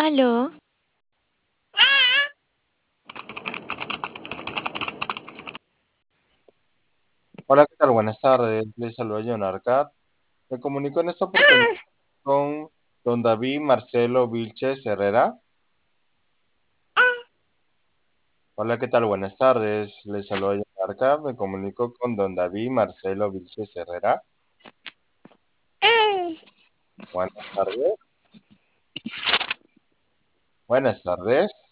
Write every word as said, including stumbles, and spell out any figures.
Aló, Hola, ¿qué tal? Buenas tardes. Les saluda John Arcat. Me comunico en esta oportunidad con don David Marcelo Vilches Herrera. Hola, ¿qué tal? Buenas tardes. Les saluda John Arcat. Me comunico con don David Marcelo Vilches Herrera. Buenas tardes. Buenas tardes.